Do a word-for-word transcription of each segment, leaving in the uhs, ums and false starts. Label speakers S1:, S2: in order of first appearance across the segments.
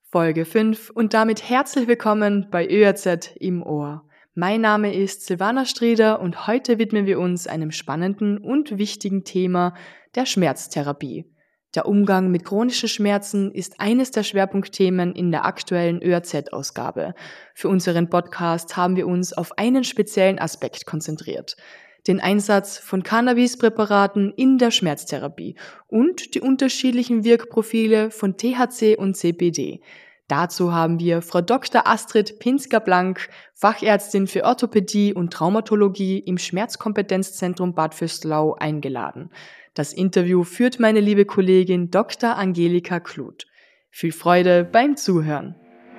S1: Folge fünf und damit herzlich willkommen bei Ö R Z im Ohr. Mein Name ist Silvana Strieder und heute widmen wir uns einem spannenden und wichtigen Thema, der Schmerztherapie. Der Umgang mit chronischen Schmerzen ist eines der Schwerpunktthemen in der aktuellen Ö R Z-Ausgabe. Für unseren Podcast haben wir uns auf einen speziellen Aspekt konzentriert: den Einsatz von Cannabispräparaten in der Schmerztherapie und die unterschiedlichen Wirkprofile von T H C und C B D. Dazu haben wir Frau Doktor Astrid Pinsker-Blank, Fachärztin für Orthopädie und Traumatologie im Schmerzkompetenzzentrum Bad Vöslau, eingeladen. Das Interview führt meine liebe Kollegin Doktor Angelika Kluth. Viel Freude beim Zuhören.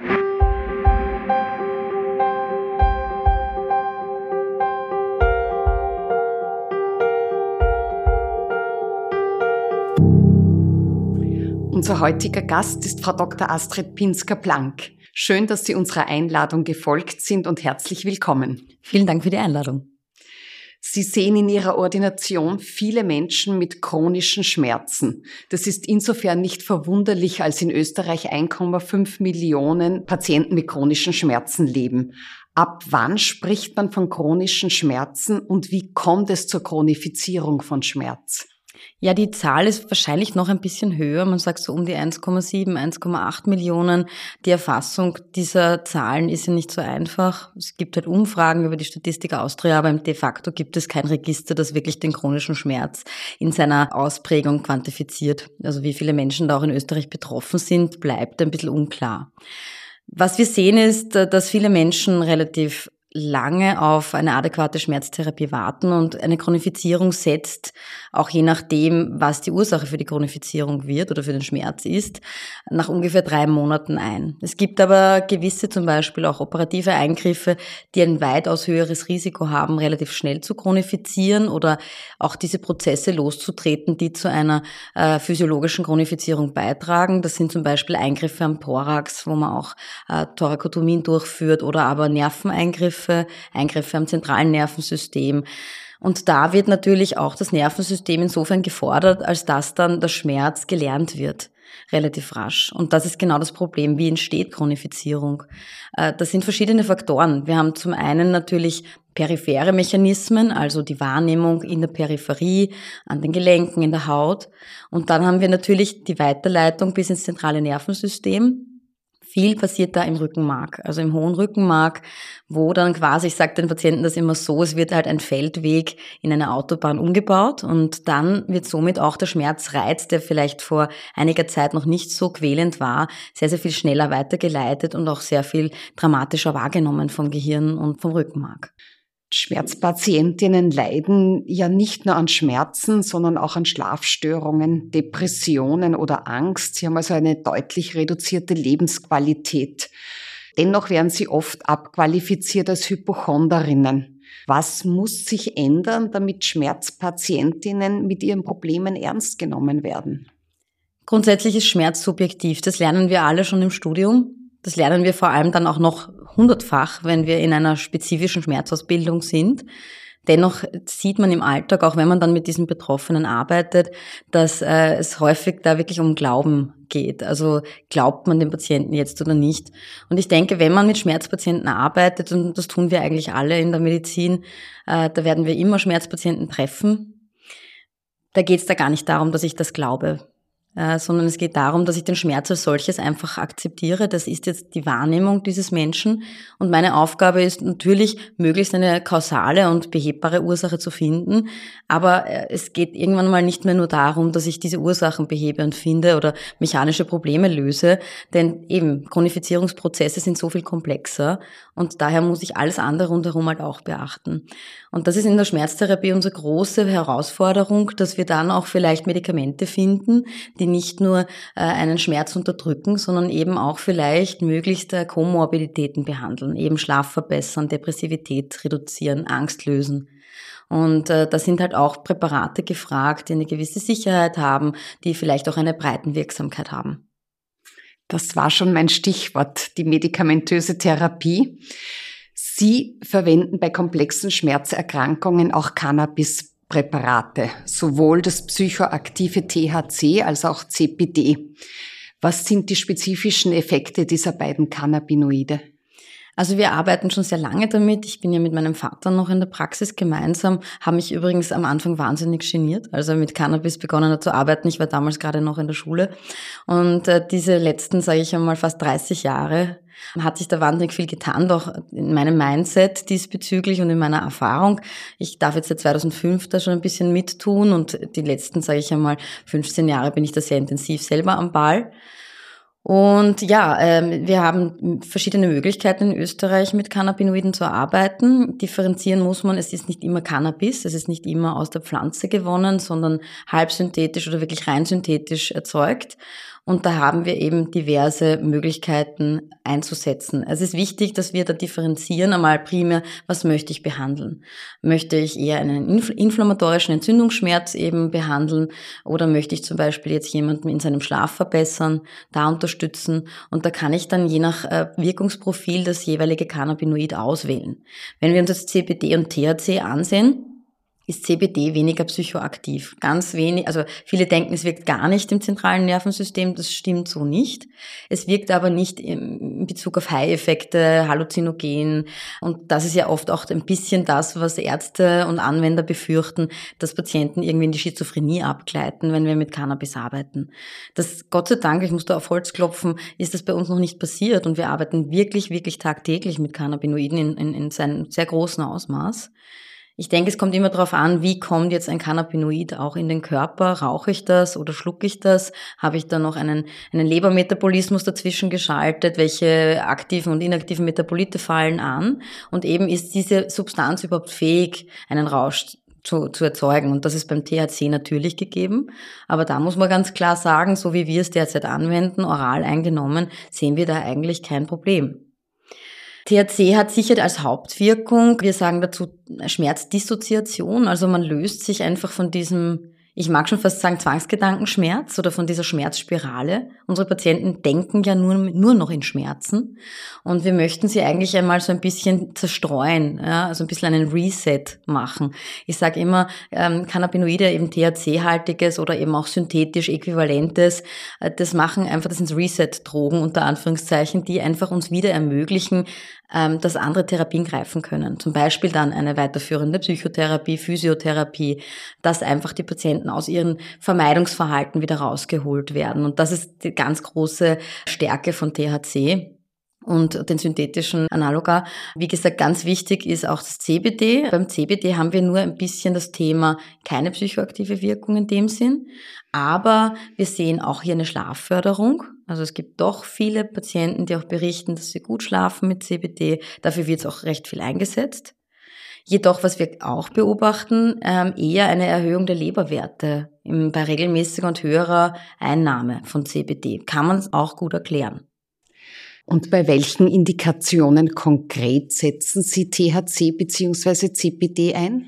S2: Unser heutiger Gast ist Frau Doktor Astrid Pinsker-Blank. Schön, dass Sie unserer Einladung gefolgt sind und herzlich willkommen.
S3: Vielen Dank für die Einladung.
S2: Sie sehen in Ihrer Ordination viele Menschen mit chronischen Schmerzen. Das ist insofern nicht verwunderlich, als in Österreich eins Komma fünf Millionen Patienten mit chronischen Schmerzen leben. Ab wann spricht man von chronischen Schmerzen und wie kommt es zur Chronifizierung von Schmerz?
S3: Ja, die Zahl ist wahrscheinlich noch ein bisschen höher. Man sagt so um die eins Komma sieben, eins Komma acht Millionen. Die Erfassung dieser Zahlen ist ja nicht so einfach. Es gibt halt Umfragen über die Statistik Austria, aber de facto gibt es kein Register, das wirklich den chronischen Schmerz in seiner Ausprägung quantifiziert. Also wie viele Menschen da auch in Österreich betroffen sind, bleibt ein bisschen unklar. Was wir sehen ist, dass viele Menschen relativ lange auf eine adäquate Schmerztherapie warten und eine Chronifizierung setzt, auch je nachdem, was die Ursache für die Chronifizierung wird oder für den Schmerz ist, nach ungefähr drei Monaten ein. Es gibt aber gewisse, zum Beispiel auch operative Eingriffe, die ein weitaus höheres Risiko haben, relativ schnell zu chronifizieren oder auch diese Prozesse loszutreten, die zu einer äh, physiologischen Chronifizierung beitragen. Das sind zum Beispiel Eingriffe am Thorax, wo man auch äh, Thorakotomien durchführt, oder aber Nerveneingriffe, Eingriffe am zentralen Nervensystem. Und da wird natürlich auch das Nervensystem insofern gefordert, als dass dann der Schmerz gelernt wird, relativ rasch. Und das ist genau das Problem. Wie entsteht Chronifizierung? Das sind verschiedene Faktoren. Wir haben zum einen natürlich periphere Mechanismen, also die Wahrnehmung in der Peripherie, an den Gelenken, in der Haut. Und dann haben wir natürlich die Weiterleitung bis ins zentrale Nervensystem. Viel passiert da im Rückenmark, also im hohen Rückenmark, wo dann quasi, ich sage den Patienten das immer so, es wird halt ein Feldweg in eine Autobahn umgebaut und dann wird somit auch der Schmerzreiz, der vielleicht vor einiger Zeit noch nicht so quälend war, sehr, sehr viel schneller weitergeleitet und auch sehr viel dramatischer wahrgenommen vom Gehirn und vom Rückenmark.
S2: Schmerzpatientinnen leiden ja nicht nur an Schmerzen, sondern auch an Schlafstörungen, Depressionen oder Angst. Sie haben also eine deutlich reduzierte Lebensqualität. Dennoch werden sie oft abqualifiziert als Hypochonderinnen. Was muss sich ändern, damit Schmerzpatientinnen mit ihren Problemen ernst genommen werden?
S3: Grundsätzlich ist Schmerz subjektiv. Das lernen wir alle schon im Studium. Das lernen wir vor allem dann auch noch hundertfach, wenn wir in einer spezifischen Schmerzausbildung sind. Dennoch sieht man im Alltag, auch wenn man dann mit diesen Betroffenen arbeitet, dass äh, es häufig da wirklich um Glauben geht. Also glaubt man dem Patienten jetzt oder nicht? Und ich denke, wenn man mit Schmerzpatienten arbeitet, und das tun wir eigentlich alle in der Medizin, äh, da werden wir immer Schmerzpatienten treffen. Da geht es da gar nicht darum, dass ich das glaube. Äh, sondern es geht darum, dass ich den Schmerz als solches einfach akzeptiere. Das ist jetzt die Wahrnehmung dieses Menschen und meine Aufgabe ist natürlich, möglichst eine kausale und behebbare Ursache zu finden, aber äh, es geht irgendwann mal nicht mehr nur darum, dass ich diese Ursachen behebe und finde oder mechanische Probleme löse, denn eben Chronifizierungsprozesse sind so viel komplexer und daher muss ich alles andere rundherum halt auch beachten. Und das ist in der Schmerztherapie unsere große Herausforderung, dass wir dann auch vielleicht Medikamente finden, die nicht nur äh, einen Schmerz unterdrücken, sondern eben auch vielleicht möglichst äh, Komorbiditäten behandeln, eben Schlaf verbessern, Depressivität reduzieren, Angst lösen. Und äh, da sind halt auch Präparate gefragt, die eine gewisse Sicherheit haben, die vielleicht auch eine Breitenwirksamkeit haben.
S2: Das war schon mein Stichwort, die medikamentöse Therapie. Sie verwenden bei komplexen Schmerzerkrankungen auch Cannabispräparate, sowohl das psychoaktive T H C als auch C B D. Was sind die spezifischen Effekte dieser beiden Cannabinoide?
S3: Also wir arbeiten schon sehr lange damit. Ich bin ja mit meinem Vater noch in der Praxis gemeinsam, habe mich übrigens am Anfang wahnsinnig geniert, als er mit Cannabis begonnen hat zu arbeiten. Ich war damals gerade noch in der Schule und äh, diese letzten, sage ich einmal, fast dreißig Jahre hat sich da wahnsinnig viel getan, doch in meinem Mindset diesbezüglich und in meiner Erfahrung. Ich darf jetzt seit zweitausendfünf da schon ein bisschen mittun und die letzten, sage ich einmal, fünfzehn Jahre bin ich da sehr intensiv selber am Ball. Und ja, ähm, wir haben verschiedene Möglichkeiten in Österreich mit Cannabinoiden zu arbeiten. Differenzieren muss man, es ist nicht immer Cannabis, es ist nicht immer aus der Pflanze gewonnen, sondern halbsynthetisch oder wirklich rein synthetisch erzeugt. Und da haben wir eben diverse Möglichkeiten einzusetzen. Es ist wichtig, dass wir da differenzieren, einmal primär, was möchte ich behandeln? Möchte ich eher einen inflammatorischen Entzündungsschmerz eben behandeln oder möchte ich zum Beispiel jetzt jemanden in seinem Schlaf verbessern, da unterstützen? Und da kann ich dann je nach Wirkungsprofil das jeweilige Cannabinoid auswählen. Wenn wir uns jetzt C B D und T H C ansehen, ist C B D weniger psychoaktiv. Ganz wenig, also viele denken, es wirkt gar nicht im zentralen Nervensystem, das stimmt so nicht. Es wirkt aber nicht in Bezug auf High-Effekte, Halluzinogen und das ist ja oft auch ein bisschen das, was Ärzte und Anwender befürchten, dass Patienten irgendwie in die Schizophrenie abgleiten, wenn wir mit Cannabis arbeiten. Das, Gott sei Dank, ich muss da auf Holz klopfen, ist das bei uns noch nicht passiert und wir arbeiten wirklich, wirklich tagtäglich mit Cannabinoiden in, in, in seinem sehr großen Ausmaß. Ich denke, es kommt immer darauf an, wie kommt jetzt ein Cannabinoid auch in den Körper? Rauche ich das oder schlucke ich das? Habe ich da noch einen, einen Lebermetabolismus dazwischen geschaltet? Welche aktiven und inaktiven Metabolite fallen an? Und eben ist diese Substanz überhaupt fähig, einen Rausch zu, zu erzeugen? Und das ist beim T H C natürlich gegeben. Aber da muss man ganz klar sagen, so wie wir es derzeit anwenden, oral eingenommen, sehen wir da eigentlich kein Problem. T H C hat sicher als Hauptwirkung, wir sagen dazu Schmerzdissoziation, also man löst sich einfach von diesem, ich mag schon fast sagen, Zwangsgedankenschmerz oder von dieser Schmerzspirale. Unsere Patienten denken ja nur, nur noch in Schmerzen und wir möchten sie eigentlich einmal so ein bisschen zerstreuen, ja, also ein bisschen einen Reset machen. Ich sage immer, ähm, Cannabinoide, eben T H C-haltiges oder eben auch synthetisch äquivalentes, äh, das machen einfach, das sind Reset-Drogen unter Anführungszeichen, die einfach uns wieder ermöglichen, dass andere Therapien greifen können. Zum Beispiel dann eine weiterführende Psychotherapie, Physiotherapie, dass einfach die Patienten aus ihren Vermeidungsverhalten wieder rausgeholt werden. Und das ist die ganz große Stärke von T H C und den synthetischen Analoga. Wie gesagt, ganz wichtig ist auch das C B D. Beim C B D haben wir nur ein bisschen das Thema keine psychoaktive Wirkung in dem Sinn, aber wir sehen auch hier eine Schlafförderung. Also es gibt doch viele Patienten, die auch berichten, dass sie gut schlafen mit C B D. Dafür wird es auch recht viel eingesetzt. Jedoch, was wir auch beobachten, ähm, eher eine Erhöhung der Leberwerte im, bei regelmäßiger und höherer Einnahme von C B D. Kann man auch gut erklären.
S2: Und bei welchen Indikationen konkret setzen Sie T H C bzw. C B D ein?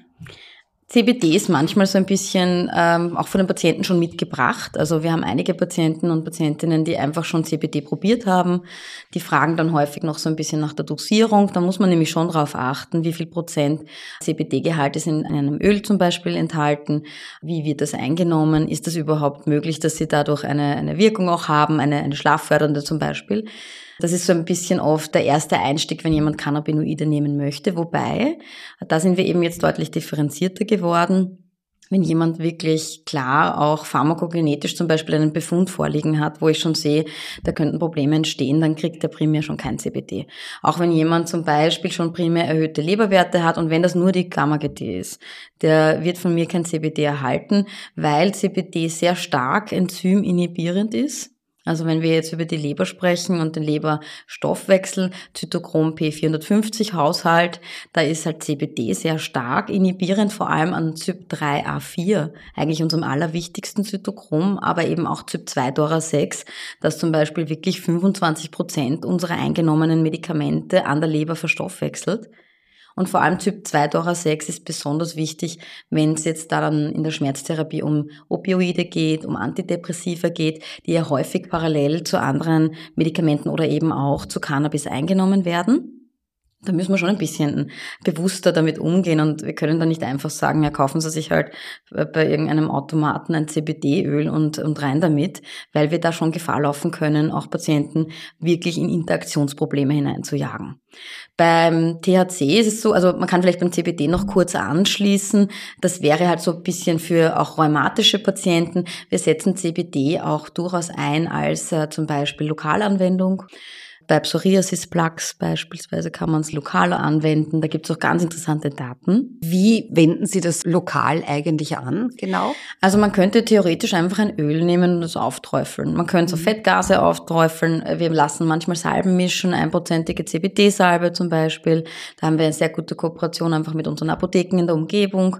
S3: C B D ist manchmal so ein bisschen ähm, auch von den Patienten schon mitgebracht. Also wir haben einige Patienten und Patientinnen, die einfach schon C B D probiert haben. Die fragen dann häufig noch so ein bisschen nach der Dosierung. Da muss man nämlich schon darauf achten, wie viel Prozent C B D-Gehalt ist in einem Öl zum Beispiel enthalten. Wie wird das eingenommen? Ist das überhaupt möglich, dass sie dadurch eine, eine Wirkung auch haben, eine, eine schlaffördernde zum Beispiel? Das ist so ein bisschen oft der erste Einstieg, wenn jemand Cannabinoide nehmen möchte. Wobei, da sind wir eben jetzt deutlich differenzierter geworden. Wenn jemand wirklich klar auch pharmakogenetisch zum Beispiel einen Befund vorliegen hat, wo ich schon sehe, da könnten Probleme entstehen, dann kriegt er primär schon kein C B D. Auch wenn jemand zum Beispiel schon primär erhöhte Leberwerte hat und wenn das nur die Gamma-G T ist, der wird von mir kein C B D erhalten, weil C B D sehr stark enzyminhibierend ist. Also wenn wir jetzt über die Leber sprechen und den Leberstoffwechsel, Zytochrom P vierhundertfünfzig Haushalt, da ist halt C B D sehr stark inhibierend, vor allem an C Y P drei A vier, eigentlich unserem allerwichtigsten Zytochrom, aber eben auch C Y P zwei Dora sechs, das zum Beispiel wirklich fünfundzwanzig Prozent unserer eingenommenen Medikamente an der Leber verstoffwechselt. Und vor allem C Y P zwei Dora sechs ist besonders wichtig, wenn es jetzt dann in der Schmerztherapie um Opioide geht, um Antidepressiva geht, die ja häufig parallel zu anderen Medikamenten oder eben auch zu Cannabis eingenommen werden. Da müssen wir schon ein bisschen bewusster damit umgehen und wir können da nicht einfach sagen, ja, kaufen Sie sich halt bei irgendeinem Automaten ein C B D-Öl und, und rein damit, weil wir da schon Gefahr laufen können, auch Patienten wirklich in Interaktionsprobleme hineinzujagen. Beim T H C ist es so, also man kann vielleicht beim C B D noch kurz anschließen, das wäre halt so ein bisschen für auch rheumatische Patienten. Wir setzen C B D auch durchaus ein als äh, zum Beispiel Lokalanwendung. Bei Psoriasis-Plaques beispielsweise kann man es lokal anwenden. Da gibt es auch ganz interessante Daten.
S2: Wie wenden Sie das lokal eigentlich an, genau?
S3: Also man könnte theoretisch einfach ein Öl nehmen und es aufträufeln. Man könnte so Fettgase aufträufeln. Wir lassen manchmal Salben mischen, einprozentige C B D-Salbe zum Beispiel. Da haben wir eine sehr gute Kooperation einfach mit unseren Apotheken in der Umgebung.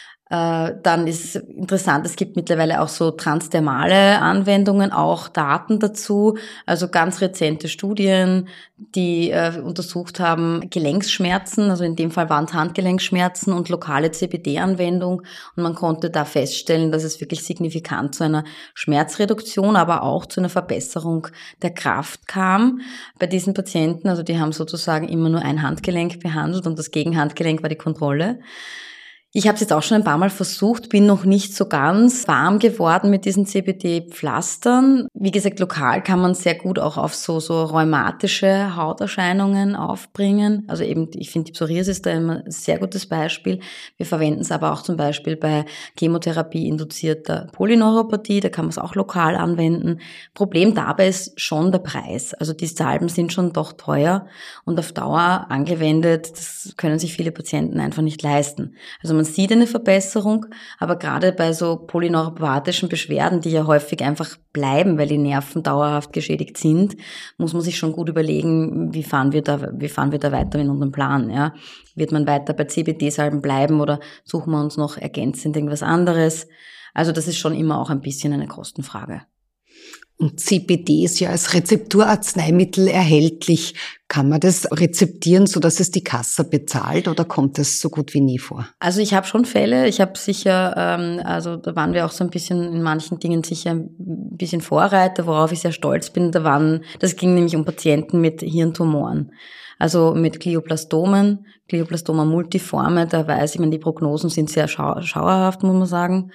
S3: Dann ist interessant, es gibt mittlerweile auch so transdermale Anwendungen, auch Daten dazu, also ganz rezente Studien, die äh, untersucht haben Gelenkschmerzen, also in dem Fall waren es Handgelenkschmerzen und lokale C B D-Anwendung und man konnte da feststellen, dass es wirklich signifikant zu einer Schmerzreduktion, aber auch zu einer Verbesserung der Kraft kam bei diesen Patienten. Also die haben sozusagen immer nur ein Handgelenk behandelt und das Gegenhandgelenk war die Kontrolle. Ich habe es jetzt auch schon ein paar Mal versucht, bin noch nicht so ganz warm geworden mit diesen C B D-Pflastern. Wie gesagt, lokal kann man sehr gut auch auf so so rheumatische Hauterscheinungen aufbringen. Also eben, ich finde die Psoriasis ist da immer ein sehr gutes Beispiel. Wir verwenden es aber auch zum Beispiel bei Chemotherapie-induzierter Polyneuropathie, da kann man es auch lokal anwenden. Problem dabei ist schon der Preis. Also die Salben sind schon doch teuer und auf Dauer angewendet, das können sich viele Patienten einfach nicht leisten. Also man sieht eine Verbesserung, aber gerade bei so polyneuropathischen Beschwerden, die ja häufig einfach bleiben, weil die Nerven dauerhaft geschädigt sind, muss man sich schon gut überlegen, wie fahren wir da, wie fahren wir da weiter in unserem Plan, ja? Wird man weiter bei C B D-Salben bleiben oder suchen wir uns noch ergänzend irgendwas anderes? Also das ist schon immer auch ein bisschen eine Kostenfrage.
S2: Und C B D ist ja als Rezepturarzneimittel erhältlich. Kann man das rezeptieren, sodass es die Kasse bezahlt oder kommt das so gut wie nie vor?
S3: Also ich habe schon Fälle, ich habe sicher, ähm, also da waren wir auch so ein bisschen in manchen Dingen sicher ein bisschen Vorreiter, worauf ich sehr stolz bin. Da waren, das ging nämlich um Patienten mit Hirntumoren. Also mit Glioblastomen, Glioblastoma multiforme, da weiß ich, meine, die Prognosen sind sehr schau- schauerhaft, muss man sagen.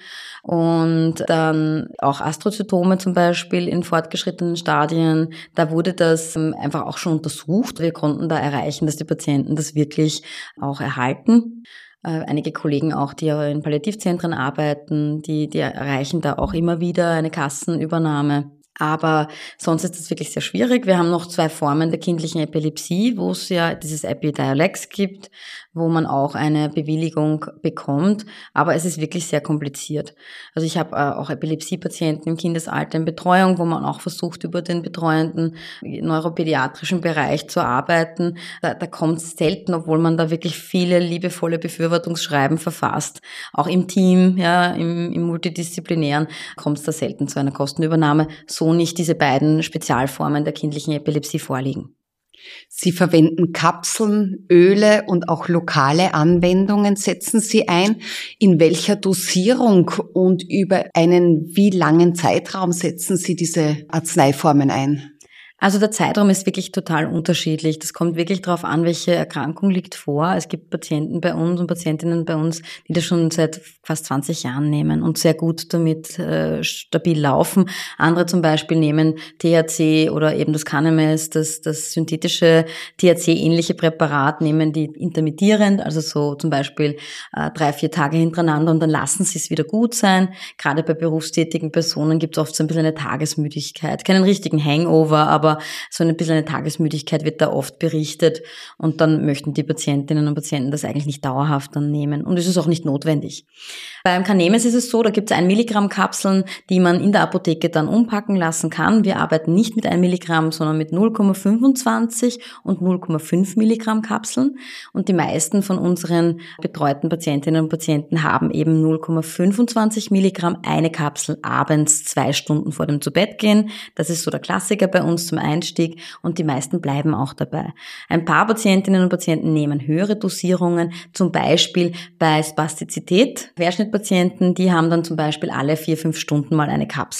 S3: Und dann auch Astrozytome zum Beispiel in fortgeschrittenen Stadien, da wurde das einfach auch schon untersucht. Wir konnten da erreichen, dass die Patienten das wirklich auch erhalten. Einige Kollegen auch, die ja in Palliativzentren arbeiten, die, die erreichen da auch immer wieder eine Kassenübernahme. Aber sonst ist das wirklich sehr schwierig. Wir haben noch zwei Formen der kindlichen Epilepsie, wo es ja dieses Epidiolex gibt, wo man auch eine Bewilligung bekommt. Aber es ist wirklich sehr kompliziert. Also ich habe auch Epilepsiepatienten im Kindesalter in Betreuung, wo man auch versucht, über den betreuenden neuropädiatrischen Bereich zu arbeiten. Da, da kommt es selten, obwohl man da wirklich viele liebevolle Befürwortungsschreiben verfasst. Auch im Team, ja, im, im Multidisziplinären kommt es da selten zu einer Kostenübernahme, so nicht diese beiden Spezialformen der kindlichen Epilepsie vorliegen.
S2: Sie verwenden Kapseln, Öle und auch lokale Anwendungen setzen Sie ein. In welcher Dosierung und über einen wie langen Zeitraum setzen Sie diese Arzneiformen ein?
S3: Also der Zeitraum ist wirklich total unterschiedlich. Das kommt wirklich darauf an, welche Erkrankung liegt vor. Es gibt Patienten bei uns und Patientinnen bei uns, die das schon seit fast zwanzig Jahren nehmen und sehr gut damit äh, stabil laufen. Andere zum Beispiel nehmen T H C oder eben das Canemes, das, das synthetische T H C-ähnliche Präparat, nehmen die intermittierend, also so zum Beispiel äh, drei, vier Tage hintereinander und dann lassen sie es wieder gut sein. Gerade bei berufstätigen Personen gibt es oft so ein bisschen eine Tagesmüdigkeit. Keinen richtigen Hangover, aber aber so ein bisschen eine Tagesmüdigkeit wird da oft berichtet und dann möchten die Patientinnen und Patienten das eigentlich nicht dauerhaft dann nehmen und es ist auch nicht notwendig. Beim Canemes ist es so, da gibt es ein Milligramm Kapseln, die man in der Apotheke dann umpacken lassen kann. Wir arbeiten nicht mit ein Milligramm, sondern mit null Komma fünfundzwanzig und null Komma fünf Milligramm Kapseln und die meisten von unseren betreuten Patientinnen und Patienten haben eben null Komma fünfundzwanzig Milligramm, eine Kapsel abends zwei Stunden vor dem Zubettgehen. Das ist so der Klassiker bei uns zum Einstieg und die meisten bleiben auch dabei. Ein paar Patientinnen und Patienten nehmen höhere Dosierungen, zum Beispiel bei Spastizität. Querschnittpatienten, die haben dann zum Beispiel alle vier, fünf Stunden mal eine Kapsel.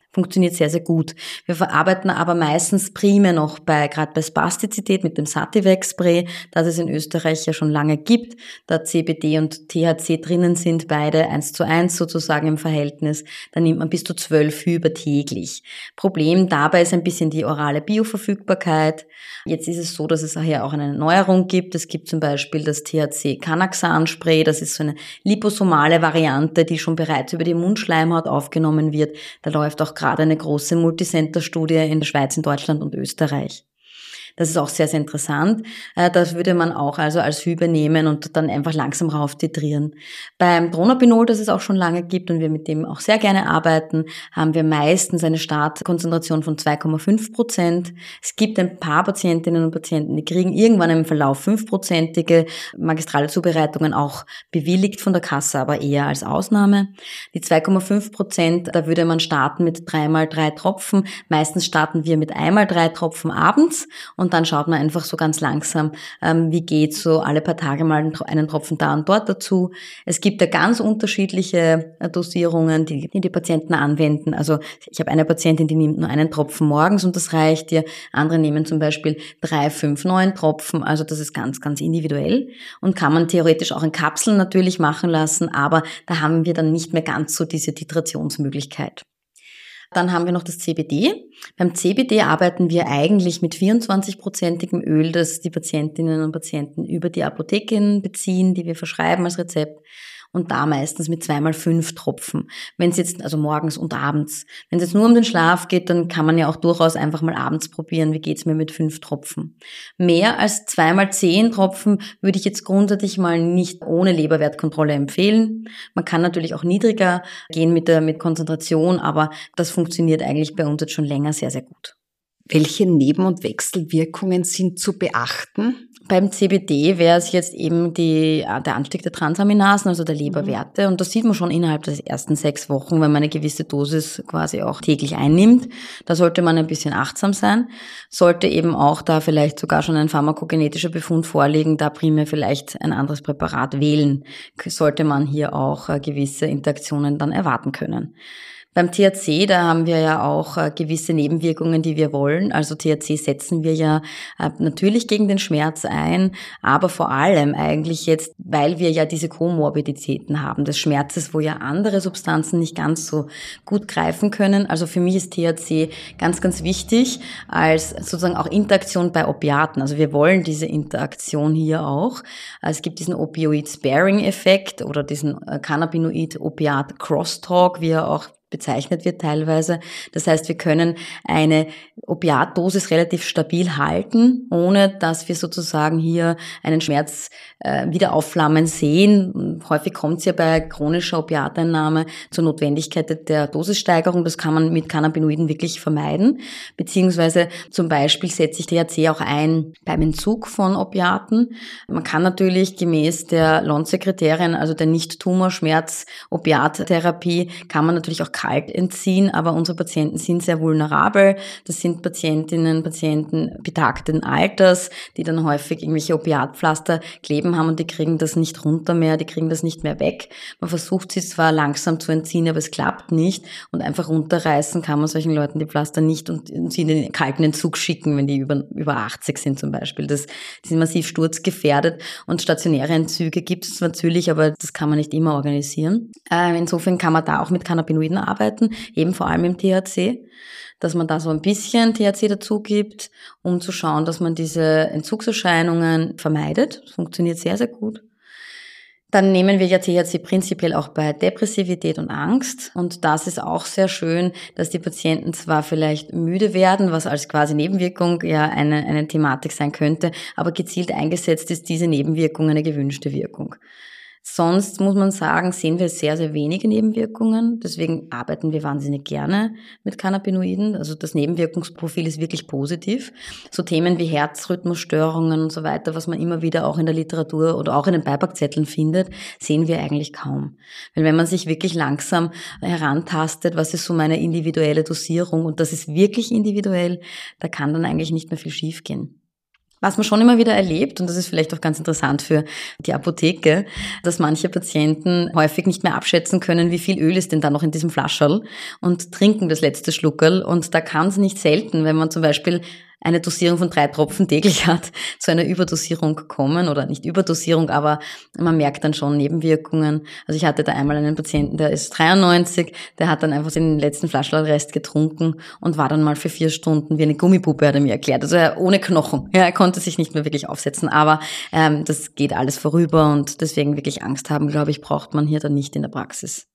S3: Funktioniert sehr, sehr gut. Wir verarbeiten aber meistens primär noch bei, gerade bei Spastizität mit dem Sativex-Spray, das es in Österreich ja schon lange gibt, da C B D und T H C drinnen sind, beide eins zu eins sozusagen im Verhältnis. Da nimmt man bis zu zwölf Hyber täglich. Problem dabei ist ein bisschen die orale Bioverfügbarkeit. Jetzt ist es so, dass es hier auch eine Neuerung gibt. Es gibt zum Beispiel das T H C-Canaxan-Spray, das ist so eine liposomale Variante, die schon bereits über die Mundschleimhaut aufgenommen wird. Da läuft auch gerade eine große Multicenter-Studie in der Schweiz, in Deutschland und Österreich. Das ist auch sehr, sehr interessant. Das würde man auch also als Hybe nehmen und dann einfach langsam rauf titrieren. Beim Dronabinol, das es auch schon lange gibt und wir mit dem auch sehr gerne arbeiten, haben wir meistens eine Startkonzentration von zwei Komma fünf Prozent. Es gibt ein paar Patientinnen und Patienten, die kriegen irgendwann im Verlauf fünfprozentige magistrale Zubereitungen auch bewilligt von der Kasse, aber eher als Ausnahme. Die zwei Komma fünf Prozent, da würde man starten mit dreimal drei Tropfen. Meistens starten wir mit einmal drei Tropfen abends und Und dann schaut man einfach so ganz langsam, ähm, wie geht's so alle paar Tage mal einen Tropfen da und dort dazu. Es gibt ja ganz unterschiedliche äh, Dosierungen, die, die die Patienten anwenden. Also ich habe eine Patientin, die nimmt nur einen Tropfen morgens und das reicht ihr. Andere nehmen zum Beispiel drei, fünf, neun Tropfen. Also das ist ganz, ganz individuell und kann man theoretisch auch in Kapseln natürlich machen lassen, aber da haben wir dann nicht mehr ganz so diese Titrationsmöglichkeit. Dann haben wir noch das C B D. Beim C B D arbeiten wir eigentlich mit vierundzwanzig-prozentigem Öl, das die Patientinnen und Patienten über die Apotheken beziehen, die wir verschreiben als Rezept. Und da meistens mit zweimal fünf Tropfen. Wenn es jetzt, also morgens und abends. Wenn es jetzt nur um den Schlaf geht, dann kann man ja auch durchaus einfach mal abends probieren, wie geht's mir mit fünf Tropfen. Mehr als zweimal zehn Tropfen würde ich jetzt grundsätzlich mal nicht ohne Leberwertkontrolle empfehlen. Man kann natürlich auch niedriger gehen mit der, mit Konzentration, aber das funktioniert eigentlich bei uns jetzt schon länger sehr, sehr gut.
S2: Welche Neben- und Wechselwirkungen sind zu beachten?
S3: Beim C B D wäre es jetzt eben die, der Anstieg der Transaminasen, also der Leberwerte. Mhm. Und das sieht man schon innerhalb der ersten sechs Wochen, wenn man eine gewisse Dosis quasi auch täglich einnimmt. Da sollte man ein bisschen achtsam sein. Sollte eben auch da vielleicht sogar schon ein pharmakogenetischer Befund vorliegen, da primär vielleicht ein anderes Präparat wählen, sollte man hier auch gewisse Interaktionen dann erwarten können. Beim T H C, da haben wir ja auch äh, gewisse Nebenwirkungen, die wir wollen. Also T H C setzen wir ja äh, natürlich gegen den Schmerz ein, aber vor allem eigentlich jetzt, weil wir ja diese Komorbiditäten haben des Schmerzes, wo ja andere Substanzen nicht ganz so gut greifen können. Also für mich ist T H C ganz, ganz wichtig als sozusagen auch Interaktion bei Opiaten. Also wir wollen diese Interaktion hier auch. Es gibt diesen Opioid-Sparing-Effekt oder diesen äh, Cannabinoid-Opiat-Crosstalk, wie er auch bezeichnet wird teilweise. Das heißt, wir können eine Opiatdosis relativ stabil halten, ohne dass wir sozusagen hier einen Schmerz äh, wieder aufflammen sehen. Häufig kommt es ja bei chronischer Opiateinnahme zur Notwendigkeit der Dosissteigerung. Das kann man mit Cannabinoiden wirklich vermeiden. Beziehungsweise zum Beispiel setze ich T H C auch ein beim Entzug von Opiaten. Man kann natürlich gemäß der Lonze-Kriterien, also der Nicht-Tumorschmerz-Opiattherapie, kann man natürlich auch kalt entziehen, aber unsere Patienten sind sehr vulnerabel. Das sind Patientinnen, Patienten betagten Alters, die dann häufig irgendwelche Opiatpflaster kleben haben und die kriegen das nicht runter mehr, die kriegen das nicht mehr weg. Man versucht sie zwar langsam zu entziehen, aber es klappt nicht und einfach runterreißen kann man solchen Leuten die Pflaster nicht und sie in den kalten Entzug schicken, wenn die über, über achtzig sind zum Beispiel. Das, die sind massiv sturzgefährdet und stationäre Entzüge gibt es natürlich, aber das kann man nicht immer organisieren. Äh, insofern kann man da auch mit Cannabinoiden arbeiten, eben vor allem im T H C, dass man da so ein bisschen T H C dazu gibt, um zu schauen, dass man diese Entzugserscheinungen vermeidet. Das funktioniert sehr, sehr gut. Dann nehmen wir ja T H C prinzipiell auch bei Depressivität und Angst. Und das ist auch sehr schön, dass die Patienten zwar vielleicht müde werden, was als quasi Nebenwirkung ja eine, eine Thematik sein könnte, aber gezielt eingesetzt ist diese Nebenwirkung eine gewünschte Wirkung. Sonst muss man sagen, sehen wir sehr, sehr wenige Nebenwirkungen. Deswegen arbeiten wir wahnsinnig gerne mit Cannabinoiden. Also das Nebenwirkungsprofil ist wirklich positiv. So Themen wie Herzrhythmusstörungen und so weiter, was man immer wieder auch in der Literatur oder auch in den Beipackzetteln findet, sehen wir eigentlich kaum. Weil wenn man sich wirklich langsam herantastet, was ist so meine individuelle Dosierung und das ist wirklich individuell, da kann dann eigentlich nicht mehr viel schiefgehen. Was man schon immer wieder erlebt, und das ist vielleicht auch ganz interessant für die Apotheke, dass manche Patienten häufig nicht mehr abschätzen können, wie viel Öl ist denn da noch in diesem Flascherl und trinken das letzte Schluckerl. Und da kann es nicht selten, wenn man zum Beispiel eine Dosierung von drei Tropfen täglich hat, zu einer Überdosierung kommen oder nicht Überdosierung, aber man merkt dann schon Nebenwirkungen. Also ich hatte da einmal einen Patienten, der ist dreiundneunzig, der hat dann einfach den letzten Flaschenrest getrunken und war dann mal für vier Stunden wie eine Gummipuppe, hat er mir erklärt. Also er ohne Knochen. Ja, er konnte sich nicht mehr wirklich aufsetzen, aber ähm, das geht alles vorüber und deswegen wirklich Angst haben, glaube ich, braucht man hier dann nicht in der Praxis.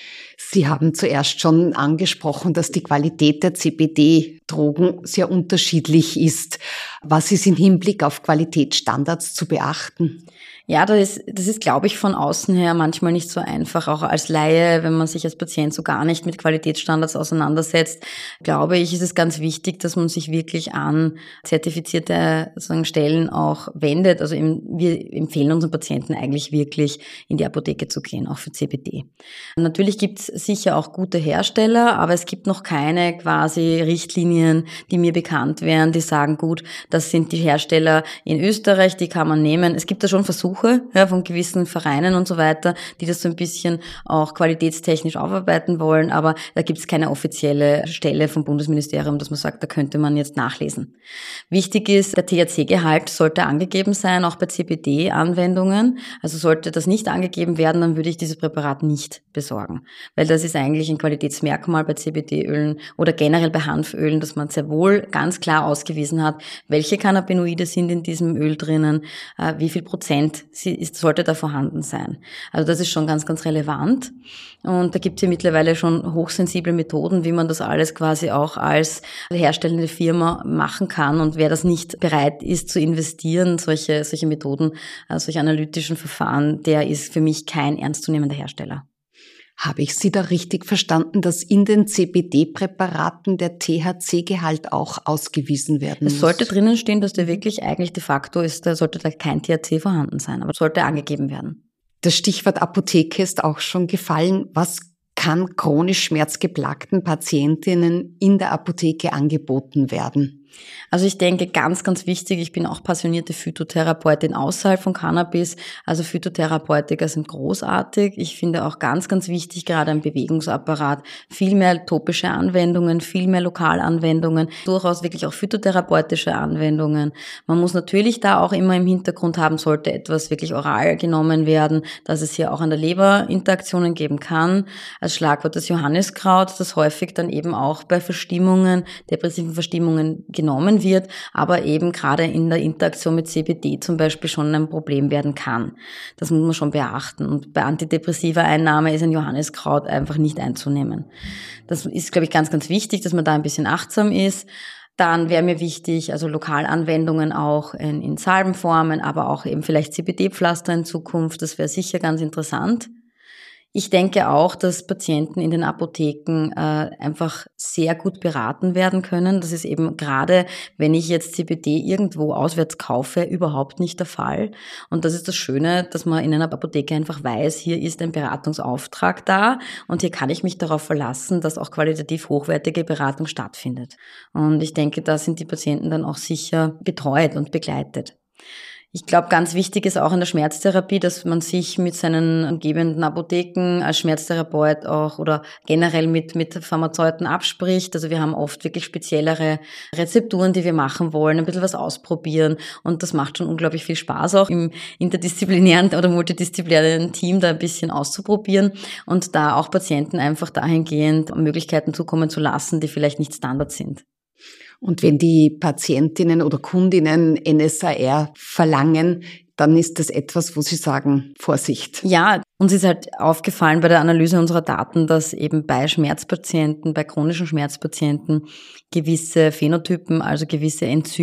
S2: Sie haben zuerst schon angesprochen, dass die Qualität der C B D-Drogen sehr unterschiedlich ist. Was ist im Hinblick auf Qualitätsstandards zu beachten?
S3: Ja, das ist, das ist, glaube ich, von außen her manchmal nicht so einfach. Auch als Laie, wenn man sich als Patient so gar nicht mit Qualitätsstandards auseinandersetzt, glaube ich, ist es ganz wichtig, dass man sich wirklich an zertifizierte sozusagen, Stellen auch wendet. Also im, wir empfehlen unseren Patienten eigentlich wirklich in die Apotheke zu gehen, auch für C B D. Natürlich gibt es sicher auch gute Hersteller, aber es gibt noch keine quasi Richtlinien, die mir bekannt wären, die sagen, gut, das sind die Hersteller in Österreich, die kann man nehmen. Es gibt da schon Versuche, ja, von gewissen Vereinen und so weiter, die das so ein bisschen auch qualitätstechnisch aufarbeiten wollen, aber da gibt es keine offizielle Stelle vom Bundesministerium, dass man sagt, da könnte man jetzt nachlesen. Wichtig ist, der T H C-Gehalt sollte angegeben sein, auch bei C B D-Anwendungen. Also sollte das nicht angegeben werden, dann würde ich dieses Präparat nicht besorgen, weil das ist eigentlich ein Qualitätsmerkmal bei C B D-Ölen oder generell bei Hanfölen, dass man sehr wohl ganz klar ausgewiesen hat, welche Cannabinoide sind in diesem Öl drinnen, wie viel Prozent sie ist, sollte da vorhanden sein. Also das ist schon ganz, ganz relevant. Und da gibt es ja mittlerweile schon hochsensible Methoden, wie man das alles quasi auch als herstellende Firma machen kann. Und wer das nicht bereit ist zu investieren, solche, solche Methoden, solche analytischen Verfahren, der ist für mich kein ernstzunehmender Hersteller.
S2: Habe ich Sie da richtig verstanden, dass in den C B D-Präparaten der T H C-Gehalt auch ausgewiesen werden muss?
S3: Es sollte drinnen stehen, dass der wirklich eigentlich de facto ist, da sollte da kein T H C vorhanden sein, aber sollte angegeben werden.
S2: Das Stichwort Apotheke ist auch schon gefallen. Was kann chronisch schmerzgeplagten Patientinnen in der Apotheke angeboten werden?
S3: Also ich denke, ganz, ganz wichtig, ich bin auch passionierte Phytotherapeutin außerhalb von Cannabis. Also Phytotherapeutika sind großartig. Ich finde auch ganz, ganz wichtig, gerade im Bewegungsapparat, viel mehr topische Anwendungen, viel mehr Lokalanwendungen, durchaus wirklich auch phytotherapeutische Anwendungen. Man muss natürlich da auch immer im Hintergrund haben, sollte etwas wirklich oral genommen werden, dass es hier auch an der Leber Interaktionen geben kann. Als Schlagwort das Johanniskraut, das häufig dann eben auch bei Verstimmungen, depressiven Verstimmungen genommen wird, aber eben gerade in der Interaktion mit C B D zum Beispiel schon ein Problem werden kann. Das muss man schon beachten. Und bei antidepressiver Einnahme ist ein Johanniskraut einfach nicht einzunehmen. Das ist, glaube ich, ganz, ganz wichtig, dass man da ein bisschen achtsam ist. Dann wäre mir wichtig, also Lokalanwendungen auch in, in Salbenformen, aber auch eben vielleicht C B D-Pflaster in Zukunft. Das wäre sicher ganz interessant. Ich denke auch, dass Patienten in den Apotheken äh, einfach sehr gut beraten werden können. Das ist eben gerade, wenn ich jetzt C B D irgendwo auswärts kaufe, überhaupt nicht der Fall. Und das ist das Schöne, dass man in einer Apotheke einfach weiß, hier ist ein Beratungsauftrag da und hier kann ich mich darauf verlassen, dass auch qualitativ hochwertige Beratung stattfindet. Und ich denke, da sind die Patienten dann auch sicher betreut und begleitet. Ich glaube, ganz wichtig ist auch in der Schmerztherapie, dass man sich mit seinen umgebenden Apotheken als Schmerztherapeut auch oder generell mit, mit Pharmazeuten abspricht. Also wir haben oft wirklich speziellere Rezepturen, die wir machen wollen, ein bisschen was ausprobieren. Und das macht schon unglaublich viel Spaß, auch im interdisziplinären oder multidisziplinären Team da ein bisschen auszuprobieren und da auch Patienten einfach dahingehend Möglichkeiten zukommen zu lassen, die vielleicht nicht Standard sind.
S2: Und wenn die Patientinnen oder Kundinnen N S A R verlangen, dann ist das etwas, wo Sie sagen, Vorsicht.
S3: Ja, uns ist halt aufgefallen bei der Analyse unserer Daten, dass eben bei Schmerzpatienten, bei chronischen Schmerzpatienten gewisse Phänotypen, also gewisse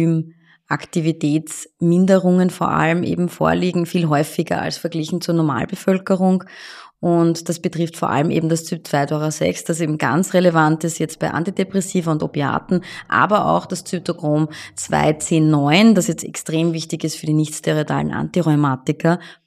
S3: Enzymaktivitätsminderungen vor allem eben vorliegen, viel häufiger als verglichen zur Normalbevölkerung. Und das betrifft vor allem eben das Typ zwei Dora sechs, das eben ganz relevant ist jetzt bei Antidepressiva und Opiaten, aber auch das Zytochrom zwei zehn neun, das jetzt extrem wichtig ist für die nichtsteroidalen Antirheumatika,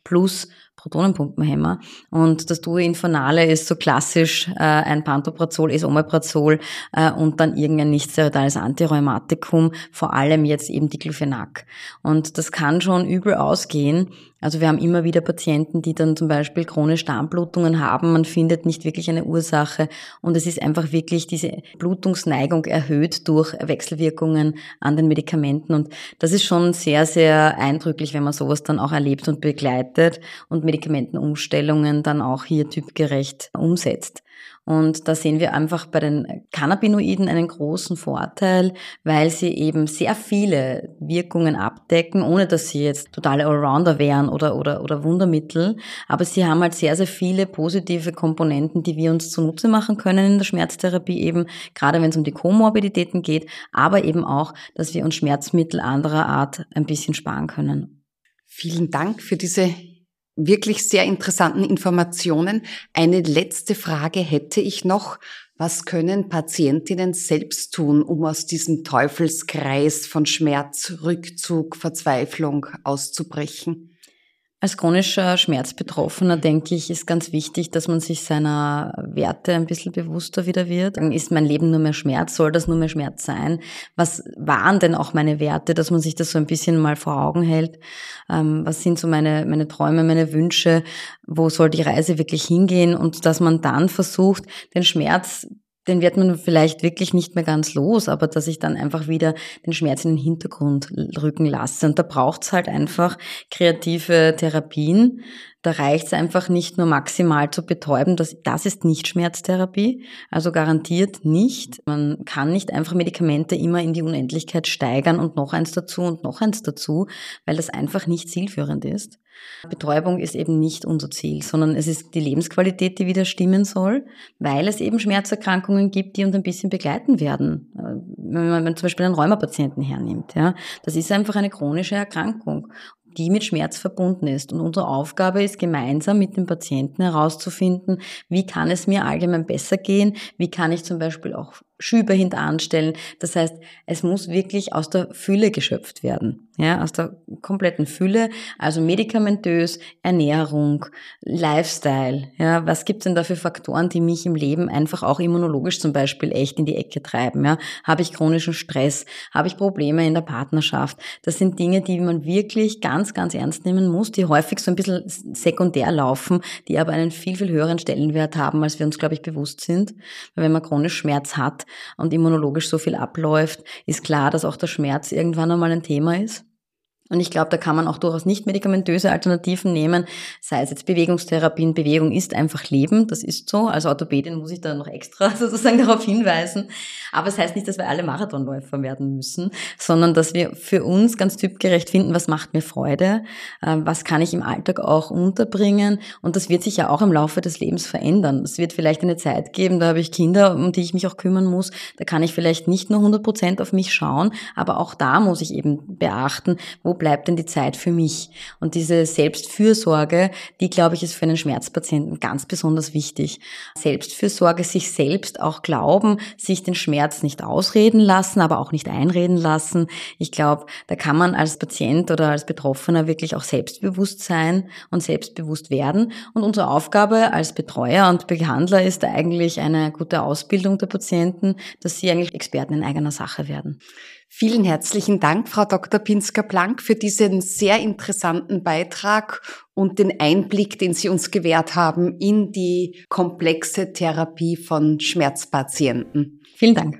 S3: plus Protonenpumpenhemmer. Und das Duo Infernale ist so klassisch äh, ein Pantoprazol, Esomeprazol äh, und dann irgendein nichtsteroidales Antirheumatikum, vor allem jetzt eben Diclofenac. Und das kann schon übel ausgehen. Also wir haben immer wieder Patienten, die dann zum Beispiel chronische Darmblutungen haben. Man findet nicht wirklich eine Ursache und es ist einfach wirklich diese Blutungsneigung erhöht durch Wechselwirkungen an den Medikamenten. Und das ist schon sehr, sehr eindrücklich, wenn man sowas dann auch erlebt und begleitet und Medikamentenumstellungen dann auch hier typgerecht umsetzt. Und da sehen wir einfach bei den Cannabinoiden einen großen Vorteil, weil sie eben sehr viele Wirkungen abdecken, ohne dass sie jetzt totale Allrounder wären oder, oder, oder Wundermittel. Aber sie haben halt sehr, sehr viele positive Komponenten, die wir uns zunutze machen können in der Schmerztherapie eben, gerade wenn es um die Komorbiditäten geht, aber eben auch, dass wir uns Schmerzmittel anderer Art ein bisschen sparen können.
S2: Vielen Dank für diese wirklich sehr interessanten Informationen. Eine letzte Frage hätte ich noch. Was können Patientinnen selbst tun, um aus diesem Teufelskreis von Schmerz, Rückzug, Verzweiflung auszubrechen?
S3: Als chronischer Schmerzbetroffener, denke ich, ist ganz wichtig, dass man sich seiner Werte ein bisschen bewusster wieder wird. Ist mein Leben nur mehr Schmerz? Soll das nur mehr Schmerz sein? Was waren denn auch meine Werte, dass man sich das so ein bisschen mal vor Augen hält? Ähm, was sind so meine, meine Träume, meine Wünsche? Wo soll die Reise wirklich hingehen? Und dass man dann versucht, den Schmerz, den wird man vielleicht wirklich nicht mehr ganz los, aber dass ich dann einfach wieder den Schmerz in den Hintergrund rücken lasse. Und da braucht's halt einfach kreative Therapien. Da reicht's einfach nicht nur maximal zu betäuben, das, das ist nicht Schmerztherapie, also garantiert nicht. Man kann nicht einfach Medikamente immer in die Unendlichkeit steigern und noch eins dazu und noch eins dazu, weil das einfach nicht zielführend ist. Betäubung ist eben nicht unser Ziel, sondern es ist die Lebensqualität, die wieder stimmen soll, weil es eben Schmerzerkrankungen gibt, die uns ein bisschen begleiten werden. Wenn man zum Beispiel einen Rheumapatienten hernimmt, ja, das ist einfach eine chronische Erkrankung, die mit Schmerz verbunden ist. Und unsere Aufgabe ist, gemeinsam mit dem Patienten herauszufinden, wie kann es mir allgemein besser gehen, wie kann ich zum Beispiel auch Schübe hintanstellen. Das heißt, es muss wirklich aus der Fülle geschöpft werden, ja, aus der kompletten Fülle, also medikamentös, Ernährung, Lifestyle, ja, was gibt's denn da für Faktoren, die mich im Leben einfach auch immunologisch zum Beispiel echt in die Ecke treiben, ja, habe ich chronischen Stress, habe ich Probleme in der Partnerschaft, das sind Dinge, die man wirklich ganz, ganz ernst nehmen muss, die häufig so ein bisschen sekundär laufen, die aber einen viel, viel höheren Stellenwert haben, als wir uns, glaube ich, bewusst sind, weil wenn man chronisch Schmerz hat, und immunologisch so viel abläuft, ist klar, dass auch der Schmerz irgendwann einmal ein Thema ist. Und ich glaube, da kann man auch durchaus nicht medikamentöse Alternativen nehmen, sei es jetzt Bewegungstherapien. Bewegung ist einfach Leben, das ist so. Als Orthopädin muss ich da noch extra sozusagen darauf hinweisen. Aber es heißt nicht, dass wir alle Marathonläufer werden müssen, sondern dass wir für uns ganz typgerecht finden, was macht mir Freude, was kann ich im Alltag auch unterbringen. Und das wird sich ja auch im Laufe des Lebens verändern. Es wird vielleicht eine Zeit geben, da habe ich Kinder, um die ich mich auch kümmern muss. Da kann ich vielleicht nicht nur hundert Prozent auf mich schauen, aber auch da muss ich eben beachten, wo bleibt denn die Zeit für mich? Und diese Selbstfürsorge, die, glaube ich, ist für einen Schmerzpatienten ganz besonders wichtig. Selbstfürsorge, sich selbst auch glauben, sich den Schmerz nicht ausreden lassen, aber auch nicht einreden lassen. Ich glaube, da kann man als Patient oder als Betroffener wirklich auch selbstbewusst sein und selbstbewusst werden. Und unsere Aufgabe als Betreuer und Behandler ist eigentlich eine gute Ausbildung der Patienten, dass sie eigentlich Experten in eigener Sache werden.
S2: Vielen herzlichen Dank, Frau Doktor Pinsker-Blank, für diesen sehr interessanten Beitrag und den Einblick, den Sie uns gewährt haben in die komplexe Therapie von Schmerzpatienten.
S3: Vielen Dank.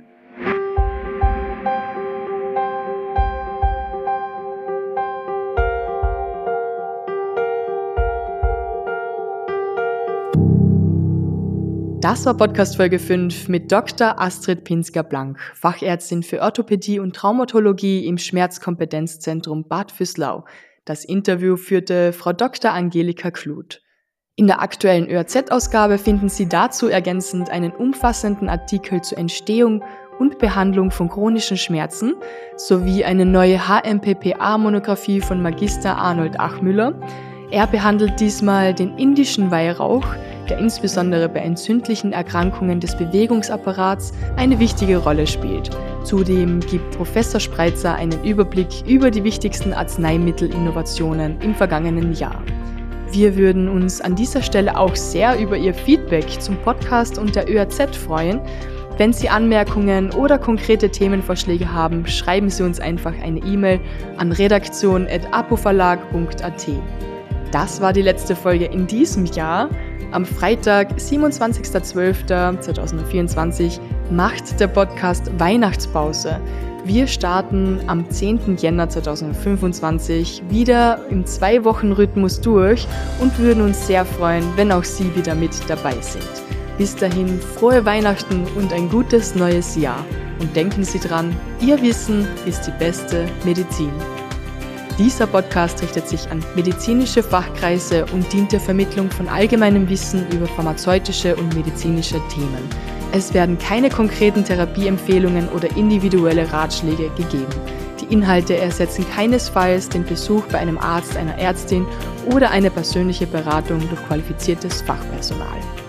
S1: Das war Podcast Folge fünf mit Doktor Astrid Pinsker-Blank, Fachärztin für Orthopädie und Traumatologie im Schmerzkompetenzzentrum Bad Vöslau. Das Interview führte Frau Doktor Angelika Kluth. In der aktuellen Ö R Z-Ausgabe finden Sie dazu ergänzend einen umfassenden Artikel zur Entstehung und Behandlung von chronischen Schmerzen sowie eine neue H M P P A-Monographie von Magister Arnold Achmüller. Er behandelt diesmal den indischen Weihrauch, der insbesondere bei entzündlichen Erkrankungen des Bewegungsapparats eine wichtige Rolle spielt. Zudem gibt Professor Spreitzer einen Überblick über die wichtigsten Arzneimittelinnovationen im vergangenen Jahr. Wir würden uns an dieser Stelle auch sehr über Ihr Feedback zum Podcast und der Ö A Z freuen. Wenn Sie Anmerkungen oder konkrete Themenvorschläge haben, schreiben Sie uns einfach eine E-Mail an redaktion at apoverlag punkt a t. Das war die letzte Folge in diesem Jahr. Am Freitag, siebenundzwanzigster zwölfter zweitausendvierundzwanzig, macht der Podcast Weihnachtspause. Wir starten am zehnten Jänner zweitausendfünfundzwanzig wieder im Zwei-Wochen-Rhythmus durch und würden uns sehr freuen, wenn auch Sie wieder mit dabei sind. Bis dahin, frohe Weihnachten und ein gutes neues Jahr. Und denken Sie dran, Ihr Wissen ist die beste Medizin. Dieser Podcast richtet sich an medizinische Fachkreise und dient der Vermittlung von allgemeinem Wissen über pharmazeutische und medizinische Themen. Es werden keine konkreten Therapieempfehlungen oder individuelle Ratschläge gegeben. Die Inhalte ersetzen keinesfalls den Besuch bei einem Arzt, einer Ärztin oder eine persönliche Beratung durch qualifiziertes Fachpersonal.